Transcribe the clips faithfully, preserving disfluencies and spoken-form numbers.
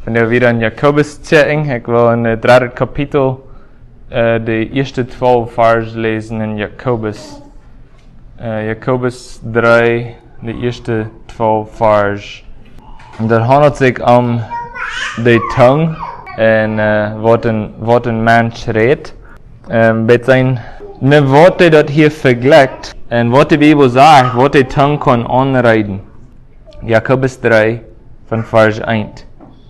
Wenn wir wieder in Jakobus checken, ich will in das dritte Kapitel uh, die ersten zwölf Vers lesen in Jakobus. Uh, Jakobus drei, die ersten zwölf Vers. Und da handelt es sich um die Tongue en uh, wat, een, wat een mens redt. Um, met zijn met wat hij dat hier vergelijkt en wat de Bibel zegt, wat de tongue kan aanrijden. Jakobus drei, von Vers eins.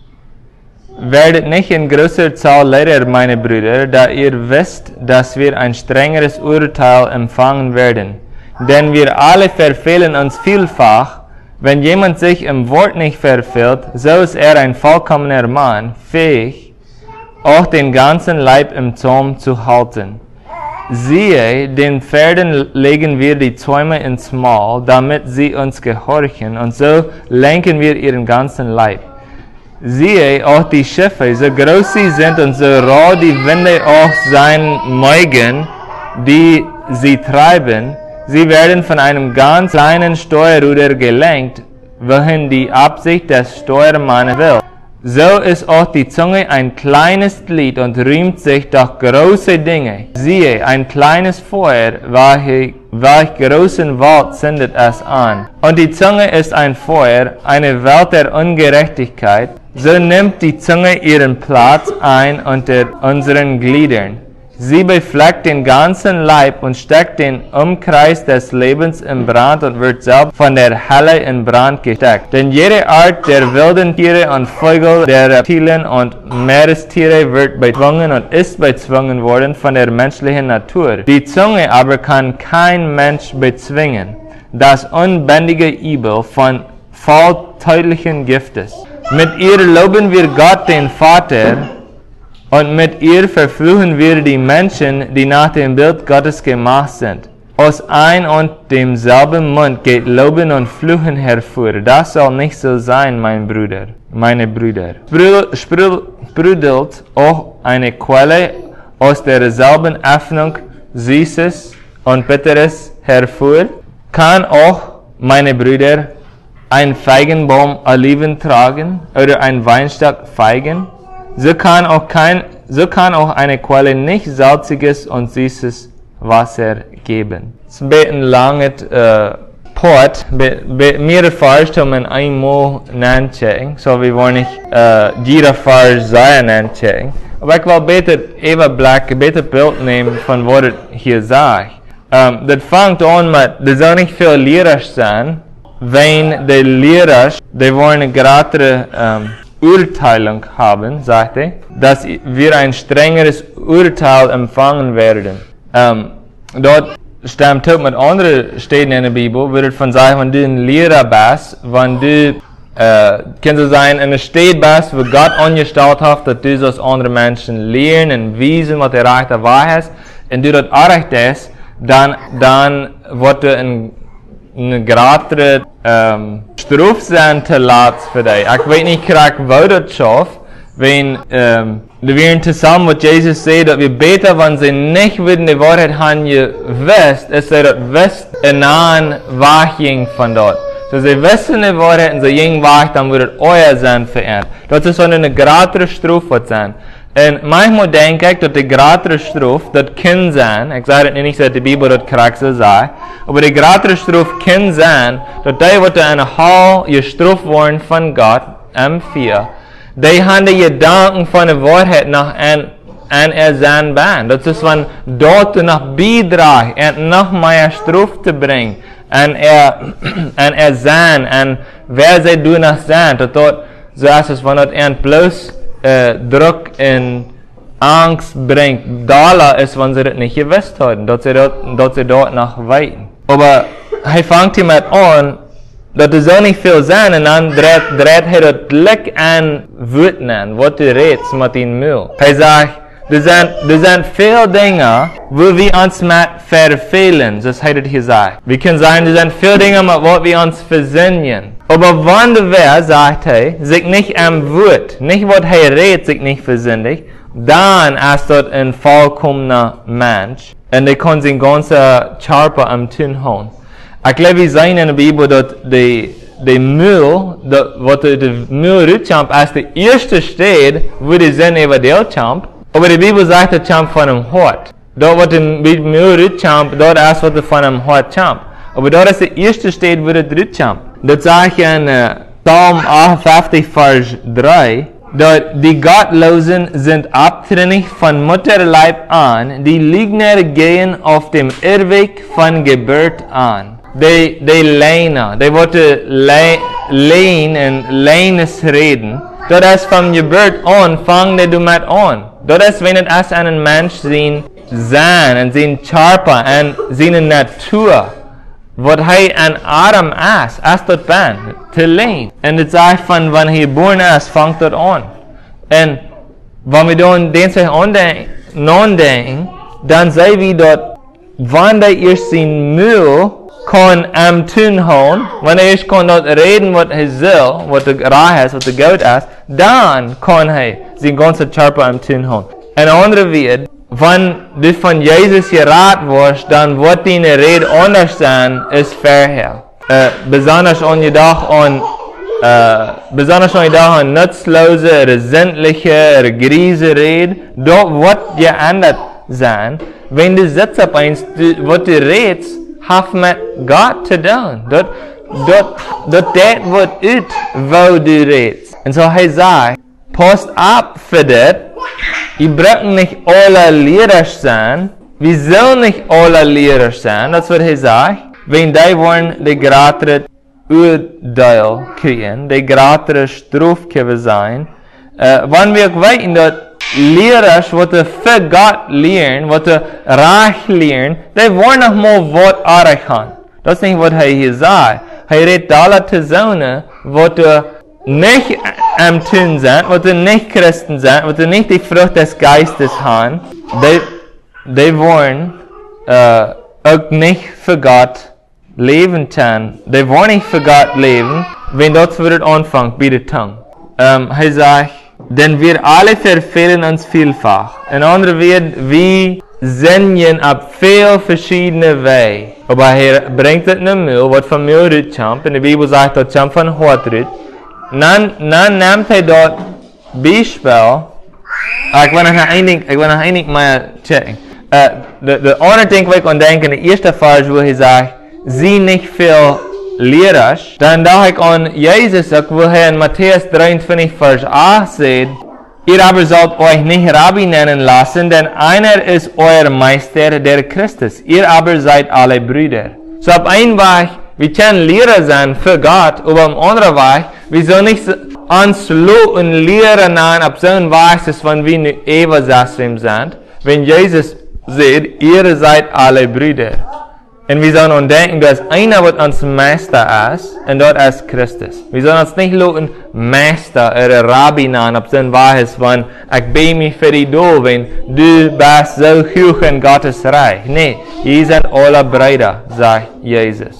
Werdet nicht in größer Zahl Lehrer, meine Brüder, da ihr wisst, dass wir ein strengeres Urteil empfangen werden. Denn wir alle verfehlen uns vielfach. Wenn jemand sich im Wort nicht verfehlt, so ist er ein vollkommener Mann, fähig, auch den ganzen Leib im Zaum zu halten. Siehe, den Pferden legen wir die Zäume ins Maul, damit sie uns gehorchen, und so lenken wir ihren ganzen Leib. Siehe, auch die Schiffe, so groß sie sind und so roh die Winde auch sein mögen, die sie treiben, sie werden von einem ganz kleinen Steuerruder gelenkt, wohin die Absicht des Steuermannes will. So ist auch die Zunge ein kleines Glied und rühmt sich durch große Dinge. Siehe, ein kleines Feuer, welch, welch großen Wald zündet es an. Und die Zunge ist ein Feuer, eine Welt der Ungerechtigkeit. So nimmt die Zunge ihren Platz ein unter unseren Gliedern. Sie befleckt den ganzen Leib und steckt den Umkreis des Lebens in Brand und wird selbst von der Hölle in Brand gesteckt. Denn jede Art der wilden Tiere und Vögel, der Reptilien und Meerestiere wird bezwungen und ist bezwungen worden von der menschlichen Natur. Die Zunge aber kann kein Mensch bezwingen. Das unbändige Übel von voll tödlichen Giftes. Mit ihr loben wir Gott, den Vater, und mit ihr verfluchen wir die Menschen, die nach dem Bild Gottes gemacht sind. Aus ein und demselben Mund geht Loben und Fluchen hervor. Das soll nicht so sein, mein Bruder, meine Brüder. Sprudelt auch eine Quelle aus derselben Öffnung Süßes und Bitteres hervor? Kann auch, meine Brüder, ein Feigenbaum Oliven tragen oder ein Weinstock Feigen? So kann auch kein, so kann auch eine Quelle nicht salziges und süßes Wasser geben. Es ist ein bisschen langes äh, Port, mehrere Vers um in einmal nachchecken, so wir wollen nicht äh, jeder Vers sein nachchecken. Aber ich will bitte even Black, ein bisschen Bild nehmen von was hier sagt. Um, das fängt an mit, das soll nicht viel lehrerisch sein, wenn die Lehrer, die wollen gerade um, Urteilung haben, sagt er, dass wir ein strengeres Urteil empfangen werden. Ähm, dort stimmt auch mit anderen Stellen in der Bibel, wird von sagen, wenn du ein Lehrer bist, wenn du, äh, kann so sein, in einer Stadt bist, wo Gott angestellt hat, dass du das andere Menschen lernen und wissen, was der rechte Wahrheit ist, und du das auch ist, dann, dann wird du ein eine gerade ähm, Straf sein zu laat für dich. Ich weiß nicht, wo das schafft, wenn ähm, wir zusammen mit Jesus sehen, dass wir beten, wenn sie nicht würden die Wahrheit haben gewusst, ist sie das wisst, in einen Waching von dort. So sie wissen die Wahrheit und sie gehen wach, dann wird es euer sein verändert. Das ist so eine gerade Strafe sein. Und manchmal denke ich, dass die gerade Strafe, das kann sein, ich sage nicht, dass die Bibel das korrekt so sagt, aber die gerade Strafe kann sein, dass die, die in einer Hall gestraft worden von Gott, M vier, die haben die Gedanken von der Wahrheit nach an, an er sein Bein. Das ist, wenn dort noch beiträgt, und noch mehr Strafe zu bringen, an er, an er sein, an wer sie du noch sein, dass dort, so ist es, wenn dort bloß Uh, Druck und Angst bringt. Dollar ist, wenn sie das nicht gewusst haben, dass sie dort, dass sie dort noch weiten. Aber er fängt damit an, dass es so nicht viel sein, und dann dreht, dreht er das Blick an Wüten an, was du redest mit dem Müll. Er sagt, das sind, das sind viele Dinge, wo wir uns mit verfehlen, das hat er gesagt. Wir können sagen, das sind viele Dinge, mit was wir uns versöhnen. Aber wenn du wer, sagt er, sich nicht am Wort, nicht was er redet, sich nicht versündigt, dann ist dort ein vollkommener Mensch. Und er kann sein ganzer Körper am Tun haben. Ich glaube, wir sehen in der Bibel, dass die, de Mühl, wat de, de Mühl Rutschamp als de eerste steht, wo die Sinn über der Champ, aber die Bibel sagt der Champ von einem Hort. Dort wird der Mühl Rutschamp, dort erst wird er von einem Hort Champ. Aber dort ist der erste steht, wo der Rutschamp. Das sage ich in uh, Psalm achtundfünfzig, Vers drei, dort die Gottlosen sind abtrünnig von Mutterleib an, die Lügner gehen auf dem Irrweg von Geburt an. Die, die Lehner, die wollen lehn und lehnes reden. Dort ist von Geburt an, fangen die damit an. Dort ist, wenn es einen Mensch sehen, sein und sein Körper und seine Natur, was er an Adam ist, ist dort bin, zu lehnen. Und das sagt von, wenn er geboren ist, fängt dort an. Und wenn wir dann den sich andenken, dann sehen wir dort, wenn der erst sein Müll kann am Tun hauen, wenn er erst kann dort reden, was er soll, was der Reich ist, was der Gott ist, dann kann er sein ganzer Körper am Tun hauen. Ein anderer wird, wenn du von Jesus geraten wirst, dann wird deine Rede anders sein, als vorher. Äh, besonders an jedoch an, äh, besonders an jedoch an nutzlose, resentliche, griese Rede, dort wird geändert sein. Wenn du sitzt auf eins, was du redest, hat mit Gott zu tun. Dort, dort, dort, das wird ut, wo du redest. Und so er sagt, passt ab für das. Wir brauchen nicht alle Lehrer sein. Wir sollen nicht alle Lehrer sein. Das wird er sagen. Wenn die wollen, die gratis Urteil kriegen, die gratis Strafgeber sein. Äh, wenn wir weiten, dass Lehrer, die für Gott lehren, die reich lehren, die wollen noch mal was erreichen. Das ist nicht, was er hier sagt. Er redet alle zusammen, die nicht am Tun sind, die nicht Christen sind, die nicht die Frucht des Geistes haben, die, die wollen äh, auch nicht für Gott leben können. Die wollen nicht für Gott leben, wenn dort wird anfangen, bei der Tongue. Ähm, er sagt, denn wir alle verfehlen uns vielfach. Ein anderer wird, wir singen ab viel verschiedene Wege. Aber er bringt es nicht mehr, was von mir rüttschamp. In der Bibel sagt, dass Champ von Hort rütt. Dann, dann nimmt er dort Beispiel. Ich will noch einig, ich will noch einig mal checken. Uh, de, de andere ding wat ik aan denk in de eerste vers, wo hij sagt, zie niet veel leerders. Dan dacht ik aan Jezus ook, wo hij in Matthäus drieëntwintig vers acht zegt, ihr aber sollt euch nicht Rabbi nennen lassen, denn einer ist euer Meister, der Christus. Ihr aber seid alle Brüder. So ab einem Weg, wir können Lehrer sein für Gott, aber am anderen Weg, wir sollen nicht uns und Lehrer nennen, ab so einem Weg, dass wenn wir nicht Eva-Sassim sind, wenn Jesus sagt, ihr seid alle Brüder. Und wir sollen uns denken, dass einer, was uns Meister ist, und dort ist Christus. Wir sollen uns nicht lassen, Meister oder Rabbi nennen, ob es ein Wahrheit ist, wenn ich bete mich für dich do, wenn du bist so hoch in Gottes Reich. Nein, ihr seid alle Brüder, sagt Jesus.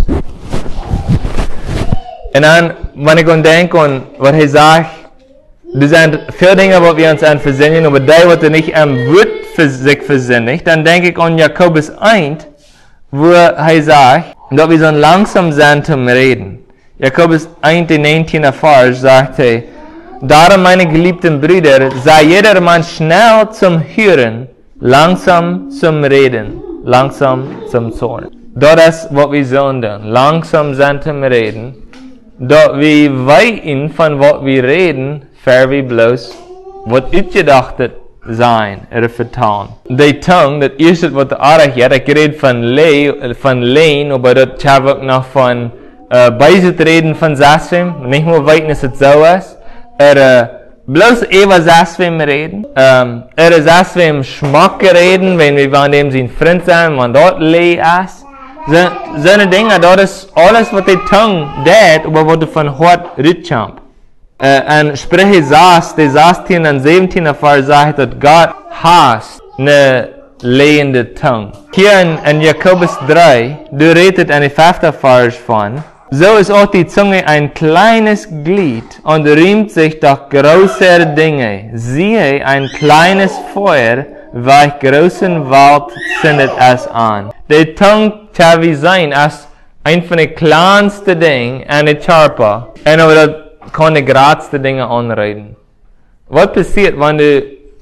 Und dann, wenn ich denke, und was er sagt, das sind viele Dinge, die wir uns an versinnen, aber die, die nicht am Wort für sich versinnen, dann denke ich an Jakobus eins, wo er sagt, dass wir so langsam sind zum Reden. Jakobus eins, neunzehnten Vers sagt er, darum, meine geliebten Brüder, sei jedermann schnell zum Hören, langsam zum Reden, langsam zum Zorn. Das ist, was wir sollen tun, langsam sind zum Reden, dass wir weiten von was wir reden, für wir bloß, was utgedachtet sein, oder vertan. Die Tongue, das erste, was der Arach hat, ich rede von Le, von Lehn, aber das habe ich noch von äh, Beiset reden von Sassim, nicht nur weiten, dass es so ist, oder bloß über Sassim reden, ähm, oder Sassim Schmack reden, wenn wir von dem sind Freund sein, wenn dort Le ist. So, so eine Dinge, das ist alles, was die Tongue tut, aber was du von Hort rüttschamp. Uh, und Sprüche saß, der sechzehnten und siebzehnten Vers sagt, dass Gott hasst eine lehende Tongue. Hier in, in Jakobus drei, du redet in der fünften Vers von, so ist auch die Zunge ein kleines Glied und rühmt sich doch größere Dinge. Siehe, ein kleines Feuer, welch großen Wald zündet es an. Die Tongue kann wie sein, als Ein von den kleinsten Dingen an der Charpa. Und aber das kann die größten Dinge anreden. Was passiert, wenn du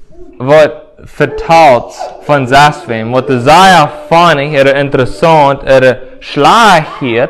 was vertalt von Saswem, was du sehr funny, oder interessant, oder schlecht,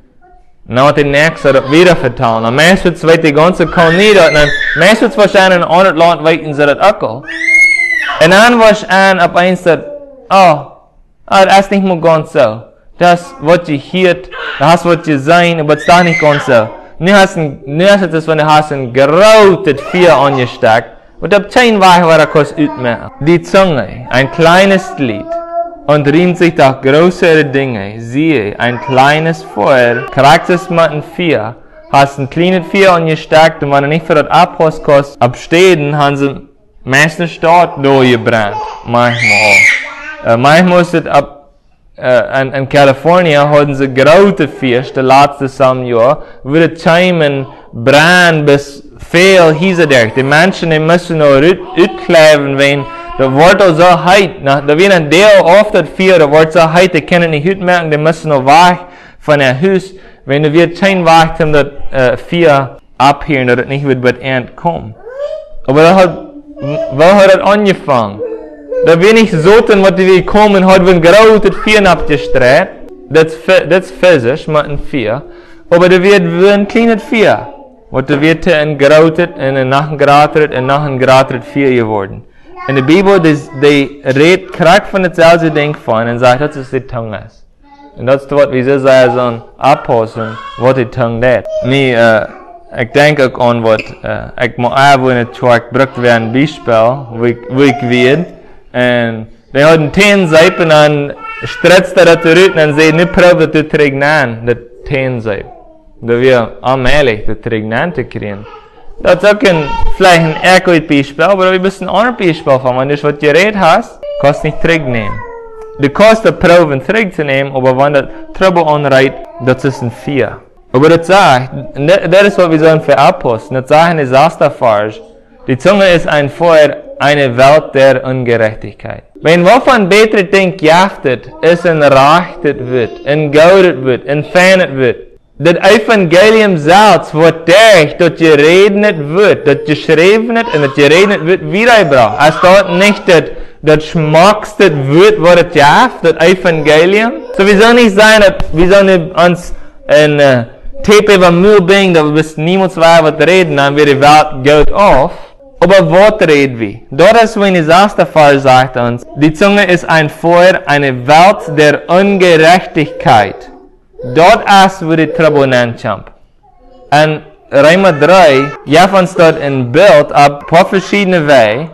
dann wird der Nächste das wieder vertalen. Und meistens wird die ganze Kon nicht, und dann meistens wahrscheinlich in einem Land weiten sie das auch. Und dann wahrscheinlich auf eins das, oh, oh, das ist nicht mehr ganz so. Das, was ihr hört, das, was ihr sein, aber das ist doch nicht ganz so. Nu hast du es, wenn du hast ein gerotet Vier angesteckt, und ab zehn Wochen war das utmachen. Die Zunge, ein kleines Lied, und riemt sich durch größere Dinge. Siehe, ein kleines Feuer, kriegst es mit ein Vier, hast ein kleines Vier angesteckt, und wenn du nicht für das Abhaus kannst, abstehen, haben sie meistens dort durchgebrannt. Manchmal auch. Äh, manchmal ist es ab Uh, in, in Kalifornien hadden ze grote feest, de laatste samjaar, wo de Thymen brand bis veel hiezedag. Die Menschen die müssen noch uitkleven, wenn da wordt al zo heet. Da wird ein Deel auf das Vier, da wordt so heet, die können nicht uitmerken, die müssen noch weg von der Haus. Wenn du wird kein Weg, um das uh, Vier abhören, dass es nicht wird bei Ent kommen. Aber da hat, wo hat das angefangen? Da bin ich so, was wir kommen, hat wir ein gerotet Vier abgestreut. Das ist physisch, mit ein Vier. Aber da wird ein kleines Vier. Was da wird ein gerotet, und nach ein geratet, und nach ein geratet Vier geworden. In der Bibel, die redet kriegt von dasselbe Ding von, und sagt, das ist die Tongue. Und das ist, was wir so sagen, so ein Apostel, was die Tongue tut. Mir, äh, ich denke auch an, was, äh, ich muss auch in der Tag gebraucht werden, ein Beispiel, wo ich, wo ich werde. Und die hatten zehn Seipen, und stretzt er das zurück, und sie nicht probiert, das zu trägnen, das zehn Seipen. Da wir allmählich das trägnen zu kriegen. Das ist auch ein, vielleicht ein Echo-Beispiel, aber wir müssen ein anderes Beispiel haben. Wenn du was geredet hast, kannst du nicht trägnehmen. Du kannst die Proben trägnehmen, aber wenn das Trouble anreiht, das ist ein Vier. Aber das sagt, das ist, was wir sagen für Apostel, das sagen die Sasterfarsch. Die Zunge ist ein Feuer, eine Welt der Ungerechtigkeit. Wenn wovon beter Ding jaftet, ist entrachtet wird, engaudet wird, entfernt wird. Das Evangelium selbst wird durch, dass geredet wird, das geschrieben wird und das geredet wird wiedergebracht. Es dort nicht das, das schmackste wird, was es jaft, das Evangelium. So wir sollen nicht sein, dass wir sollen uns ein uh, Tape über Müll bringen, dass wir bis niemand weiß, was reden, dann wird die Welt geht auf. Aber was reden wir? Dort ist, wenn die Sasterfall sagt uns, die Zunge ist ein Feuer, eine Welt der Ungerechtigkeit. Dort ist, wo die Trouble nennt. Und Römer drei, gibt uns dort ein Bild auf ein paar verschiedene Wege.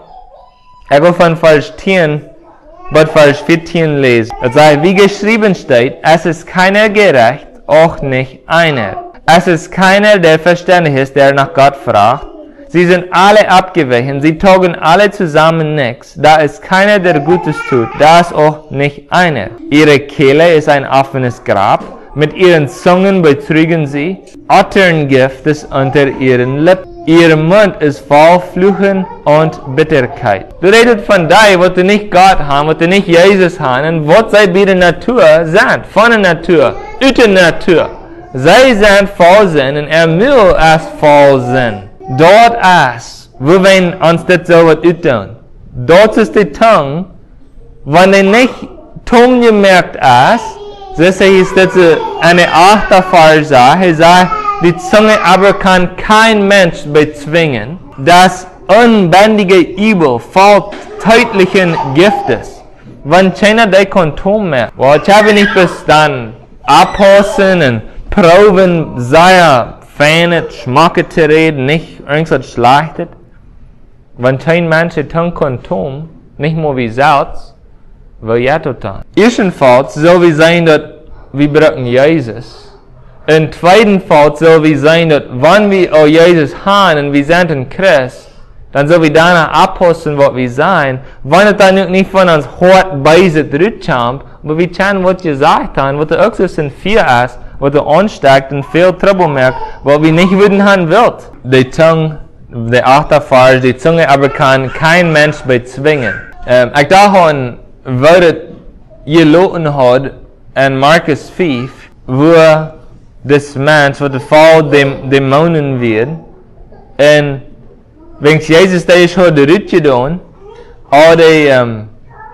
Ich will von Vers zehn bis Vers vierzehn lesen. Es sagt, wie geschrieben steht, es ist keiner gerecht, auch nicht einer. Es ist keiner, der verständig ist, der nach Gott fragt. Sie sind alle abgewichen, sie taugen alle zusammen nichts. Da ist keiner, der Gutes tut, da ist auch nicht einer. Ihre Kehle ist ein offenes Grab, mit ihren Zungen betrügen sie, Otterngift ist unter ihren Lippen. Ihr Mund ist voll Fluchen und Bitterkeit. Du redest von dir, was du nicht Gott haben, was du nicht Jesus haben, und was sie bei der Natur sind, von der Natur, aus der Natur. Sie sind voll Sinn, und er will es voll Sinn. Dort ist, wo wir uns das so was tun. Dort ist die Tongue, wenn er nicht Tongue gemerkt ist, das ist das eine achte Sache. Er sagt, die Zunge aber kann kein Mensch bezwingen. Das unbändige Übel voll tödlichen Giftes. Wenn keiner der Kontum merkt, well, ich habe nicht bis dann abhossen und proben, sehr fenet, schmacke zu reden, nicht irgendwas schlechtet. Wenn kein Mensch die Tongue Kontum, nicht nur wie Salz, will ja total. Erstenfalls soll wir sein, dass wir brauchen Jesus. In zweiten Fall soll wir sein, dass wenn wir auch Jesus haben und wir sind in Christ, dann soll wir danach abposten, was wir sein. Wenn es dann nicht von uns hart beiset zurückkommt, aber wir können, was gesagt haben, was auch so ein Vier ist, was er ansteckt und viel Trouble merkt, weil wir nicht würden haben wollt. Die Zunge, der achte Vers, die Zunge aber kann kein Mensch bezwingen. Ähm, ich dachte, was ihr Loten hat, in Markus fünf, wo das Mensch, wo der Fall dem Dämonen wird, und wenn Jesus da ist, hat der Rütje getan, all die, um,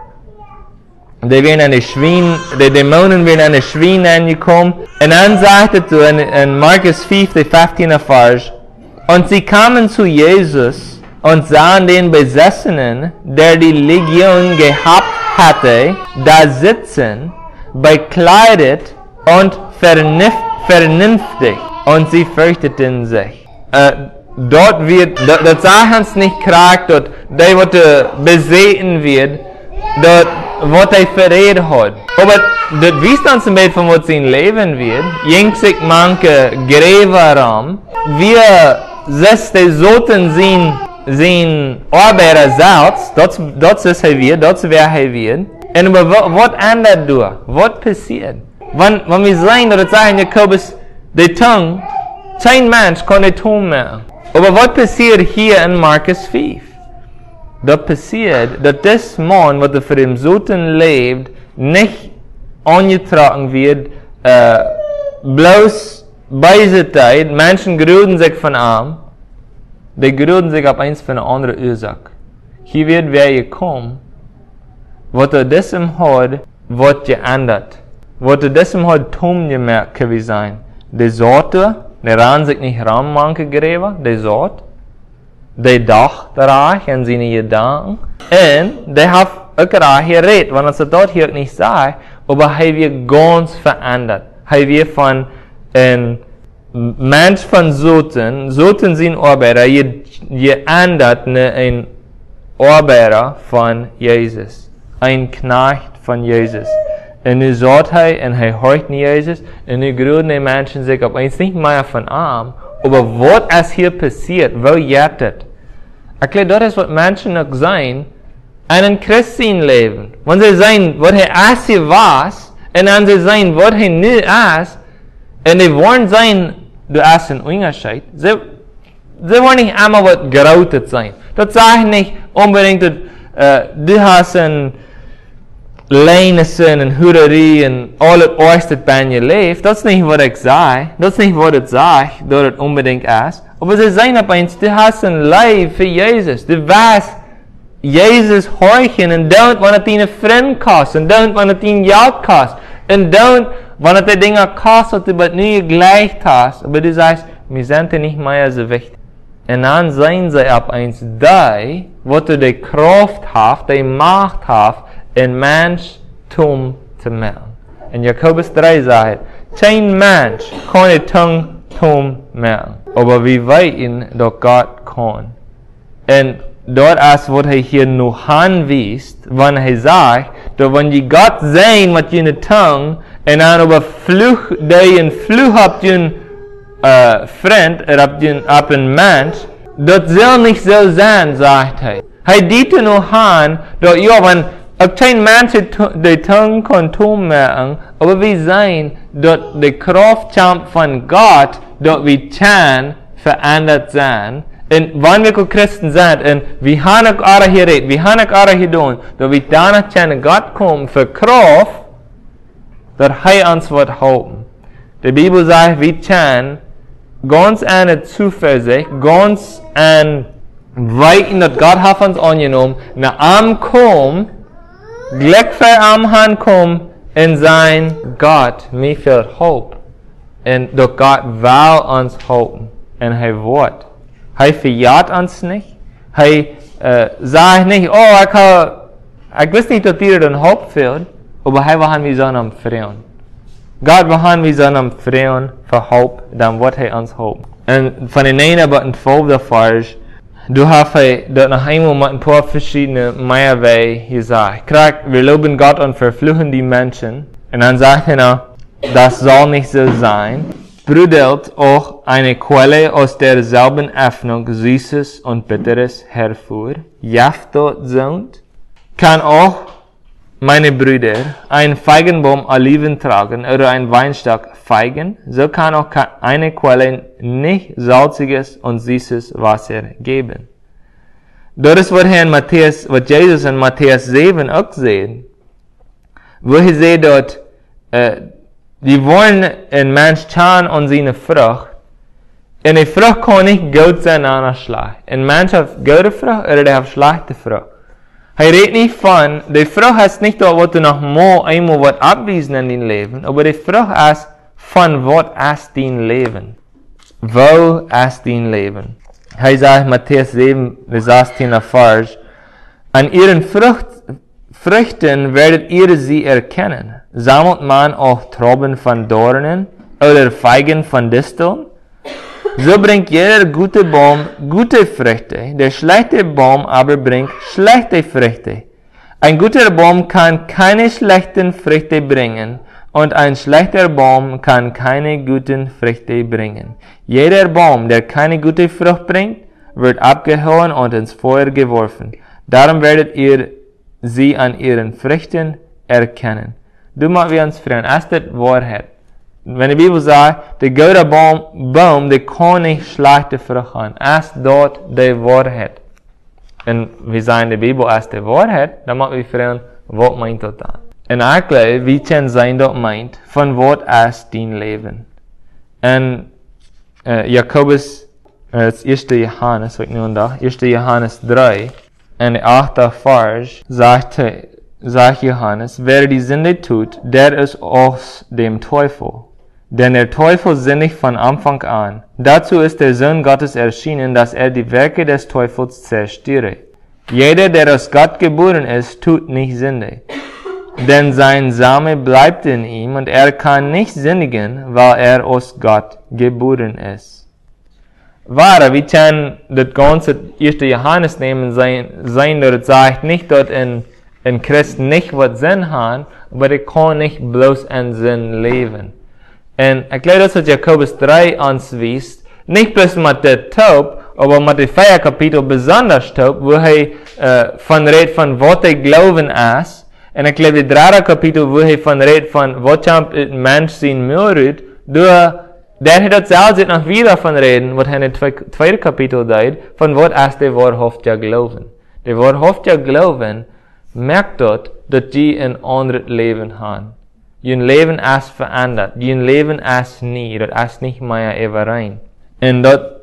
die werden an die Schwein, die Dämonen werden an die Schwein angekommen, und dann sagt er in, in Markus fünf, die fünfzehnte Vers, und sie kamen zu Jesus und sahen den Besessenen, der die Legion gehabt hatte, da sitzen, bekleidet und vernünftig, und sie fürchteten sich. Äh, dort wird, dort, dort sagen es nicht krank, dort, die, wo beseten wird, dort, was er verrät hat. Aber dort wisst uns ein bisschen, von was sein Leben wird. Jeng sich manche Gräberraum. Wir, das die sollten sein, sein Arbeiter selbst, dort, dort ist er wird, dort wer er wird. Und aber was ändert du? Was passiert? Wenn, wenn wir sehen, oder sagen, Jakobus, die Tongue, kein Mensch kann die tun mehr. Aber was passiert hier in Markus fünf? Das passiert, dass das Mann, der für den Soten lebt, nicht angetragen wird, äh, bloß bei dieser Zeit, Menschen gründen sich von ihm, die gründen sich auf eins von einer anderen Ursache. Hier wird wer gekommen, was er das im hat, wird geändert. Was er das im hat, tun gemerkt kann sein. Die Sorte, die ran sich nicht ran, manche Gräber, die Sorte, die dacht daran an seine Gedanken, und die hat auch daran geredet, wenn er es dort hier nicht sagt, aber er wird ganz verändert. Er wird von einem Mensch von Soten, Soten sind Arbeiter, geändert in ein Arbeiter von Jesus, ein Knecht von Jesus. Und er sagt er, und er hört Jesus, und er gründen die Menschen sich auf eins nicht mehr von ihm, aber was ist hier passiert, wo jettet? Ich glaube, das ist, was Menschen noch sein, einen Christen leben. Wenn sie sein, was er erst war, und dann sie sein, was er nie ist, und sie wollen sein, du hast einen Unterschied, sie, sie wollen nicht einmal was gerautet sein. Das sage ich nicht unbedingt, dass, äh, du hast ein Leinissen und Hurerie und alles Orstet bei dir lebt. Das ist nicht, was ich sage. Das ist nicht, was ich sage, dass es unbedingt ist. Aber sie sagen aber eins, du hast ein Leib für Jesus. Du weißt, Jesus horchen und don't, wenn es deine Freund kostet, und don't, wenn es dein Geld kostet, und don't, wenn es die Dinge kostet, die du nie gleich hast. Aber du sagst, wir sind nicht mehr so wichtig. Und dann sagen sie ab eins, die, wo du die Kraft hast, die Macht hast, ein Menschtum zu machen. In Jakobus drei sagt, kein Mensch kann die Tongue tun machen. Aber wir wissen, dass Gott kann. Und dort ist, was er hier noch anweist, wenn er sagt, dass wenn die Gott sehen mit jener Tongue, und dann über Fluch, die ein Fluch habt, den äh, Freund, oder habt den, ab ein Mensch, das soll nicht so sein, sagt er. Er diente noch an, dass ja, wenn ob kein Mensch die Tongue kann tun machen, aber wir sehen, dass die Kraft kommt von Gott, dass wir kann verändert sein. Und wenn wir Christen sind, und wir haben auch alle hier reden, wir haben auch alle hier tun, dass wir danach können Gott kommen für Kraft, dass er uns wird helfen. Die Bibel sagt, wir können ganz eine Zuversicht, ganz ein Weiten, dass Gott hat uns angenommen, nach am kommen, Glück für am Hand kommen und sein Gott, mir viel Hope. Und doch Gott will uns helfen. Und er wird. Er verjagt uns nicht. Er äh, sagt nicht, oh, ich, habe, ich weiß nicht, dass ihr den Hope fehlt, aber er will haben wir so am Freuen. Gott will haben wir so am Freuen für Hope, dann wird er uns helfen. Und von den einen aber in zwölfter Vers, du hast dort noch einmal mit ein paar verschiedene Meierwege gesagt. Krieg, wir loben Gott und verfluchen die Menschen. Und dann sagt er noch, das soll nicht so sein. Sprudelt auch eine Quelle aus derselben Öffnung Süßes und Bitteres hervor. Jaftot Sohn, kann auch, meine Brüder, ein Feigenbaum Oliven tragen oder ein Weinstock Feigen, so kann auch eine Quelle nicht salziges und süßes Wasser geben. Das ist, was Herr Matthäus, was Jesus in Matthäus sieben auch sehen, wo er sieht dort, äh, die wollen ein Mensch schauen und seine Frucht. Und die Frucht kann nicht gut sein an der Schlecht. Ein Mensch hat gute Frucht oder der hat schlechte Frucht. Er redet nicht von, die Frucht heißt nicht, dass du noch mal einmal was abwiesen in dein Leben, aber die Frucht ist von was ist dein Leben. Wo ist dein Leben? Er sagt, Matthäus sieben, sechzehn Vers, an ihren Frucht, Früchten werdet ihr sie erkennen. Sammelt man auch Trauben von Dornen oder Feigen von Disteln? So bringt jeder gute Baum gute Früchte, der schlechte Baum aber bringt schlechte Früchte. Ein guter Baum kann keine schlechten Früchte bringen, und ein schlechter Baum kann keine guten Früchte bringen. Jeder Baum, der keine gute Frucht bringt, wird abgehauen und ins Feuer geworfen. Darum werdet ihr sie an ihren Früchten erkennen. Du magst wir uns fragen, ist das Wahrheit? Wenn die Bibel sagt, der gute Baum, Baum, der kann nicht schlechte Frucht haben, ist dort die Wahrheit. Und wir sagen, die Bibel ist die Wahrheit, dann magst wir fragen, was meint das dann? Und eigentlich, wie kann sein, das meint, von was ist dein Leben? Und äh, Jakobus, äh, das erste Johannes, was ich nun da, erste Johannes drei, und der achte Vers, sagt, sagt Johannes, wer die Sünde tut, der ist aus dem Teufel. Denn der Teufel sündigt von Anfang an. Dazu ist der Sohn Gottes erschienen, dass er die Werke des Teufels zerstöre. Jeder, der aus Gott geboren ist, tut nicht Sünde. Denn sein Same bleibt in ihm und er kann nicht sündigen, weil er aus Gott geboren ist. Wahre, wir können das ganze erste Johannes nehmen, sein, sein dort sagt nicht, dass in, in Christen nicht was Sinn haben, aber er kann nicht bloß in Sinn leben. Und ich glaube, das hat Jakobus drei uns wies, nicht bloß mit der Taub, aber mit dem vier Kapitel besonders taub, wo er äh, von redet von was er glauben ist. Und ich glaube, das dritte Kapitel, wo er von redet von was ein Mensch sein Müll der hat das selbst noch wieder von reden, was er in dem zweiten Kapitel sagt, von was ist der wahrhaftige Glauben. Der wahrhaftige Glauben merkt dort, dass die ein anderes Leben haben. Ihr Leben ist verändert. Ihr Leben ist nie. Das ist nicht mehr überein. Und dort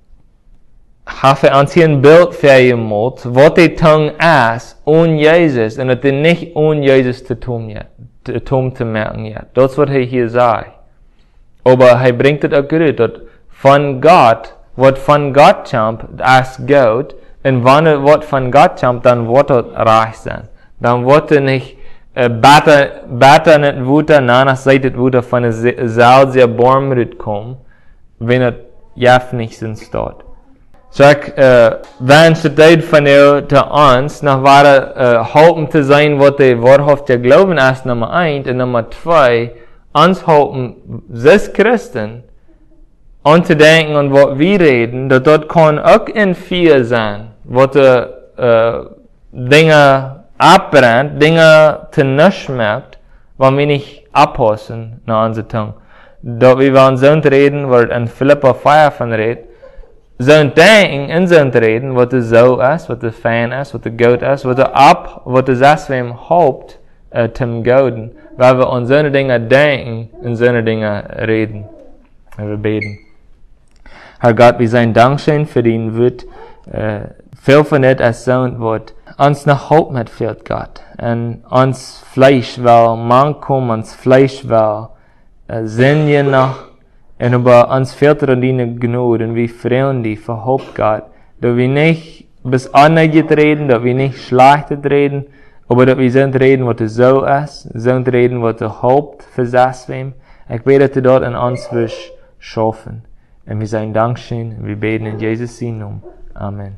habe ich uns hier ein Bild für ihr gemacht, was die Tongue ist, ohne Jesus, und dass die nicht ohne Jesus zu tun hat, zu tun zu merken hat. Das ist, was er hier sagt. Aber er bringt es auch gut, dass von Gott, was von Gott kommt, ist gut, und wenn es was von Gott kommt, dann wird es reich sein. Dann wird es nicht Bata, bata nicht wuta, nana seitet wuta von der Salzia Baumrut kommen, wenn es jaf nicht sind dort. So ich, äh, wenn es die von ihr zu uns, nach wahre, äh, halten zu sein, was die wahrhaftige Glauben ist, Nummer eins, und Nummer zwei, uns halten, sechs Christen, anzudenken und was wir reden, dass dort kann auch in viel sein, was die, äh, Dinge abbrennt, Dinge zu nichts merkt, wenn wir nicht abpassen nach unserer Tongue. Dort wir wollen so reden, wird in Philippa vier von redet, so denken in so reden, was es so ist, was es fein ist, was es gut ist, was es ab, was es ist, wem Haupt äh, zum Gouden, weil wir an so eine Dinge denken, in so eine Dinge reden. Wir beten. Herr Gott, wir sein Dankeschön für den Wort, äh, viel von das als so ein Wort, uns nach Hope mitführt, Gott. Und uns Fleisch will, man kommt, uns Fleisch will, äh, sind je noch, und über uns fehlt er deine Gnade, und wir freuen dich für Hope, Gott, dass wir nicht bis angeht reden, dass wir nicht schlechtes reden, aber dass wir sind reden, was es so ist, sind reden, was der Haupt versetzt wird. Ich bete, dass du dort in uns wirst schaffen. Und wir sagen Dankeschön, und wir beten in Jesus' Namen. Amen.